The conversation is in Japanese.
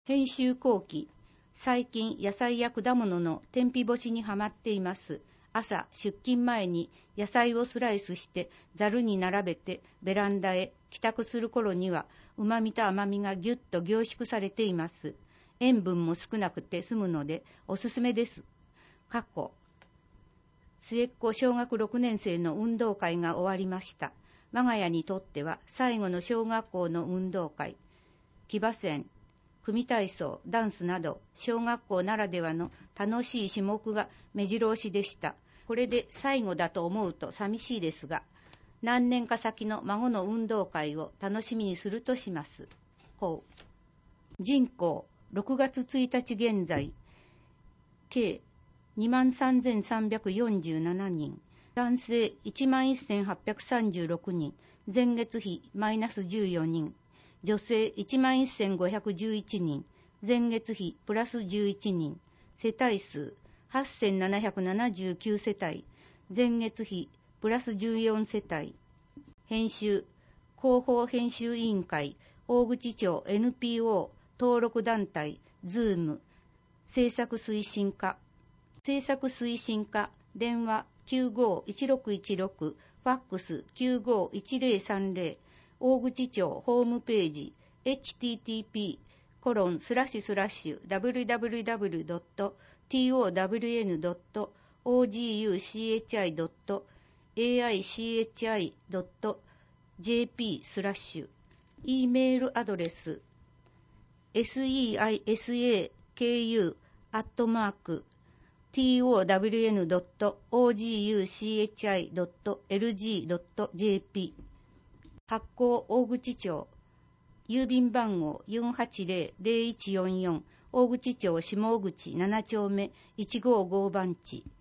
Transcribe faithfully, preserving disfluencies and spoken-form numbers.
編集後期、最近野菜や果物の天日干しにはまっています。朝出勤前に野菜をスライスしてざるに並べてベランダへ帰宅する頃にはうまみと甘みがぎゅっと凝縮されています。塩分も少なくて済むのでおすすめです。過去末っ子小学ろくねん生の運動会が終わりました。我が家にとっては最後の小学校の運動会。騎馬戦、組体操、ダンスなど小学校ならではの楽しい種目が目白押しでした。これで最後だと思うと寂しいですが、何年か先の孫の運動会を楽しみにするとします。こう人口ろくがつついたち現在、計 にまんさんぜんさんびゃくよんじゅうななにん、男性 いちまんせんはっぴゃくさんじゅうろくにん、前月比マイナスじゅうよにん、女性 いちまんせんごひゃくじゅういちにん、前月比プラスじゅういちにん、世帯数はっせんななひゃくななじゅうきゅうせたい、前月比プラスじゅうよんせたい。編集、広報編集委員会、大口町 エヌピーオー 登録団体、ズーム、制作推進課、制作推進課、電話きゅうごいちろくいちろく、ファックスきゅうごいちぜろさんぜろ、大口町ホームページ エイチティーティーピーコロンスラッシュスラッシュダブリューダブリューダブリュードットトワンドットオージーユーシーエイチアイドットエーアイシーエイチアイドットジェーピー スラッシュ E メールアドレス セイサク アットマーク トワンドットオージーユーシーエイチアイドットエルジードットジェーピー 発行大口町、郵便番号 よんはちぜろぜろいちよんよん、大口町下大口ななちょうめいちごーご番地。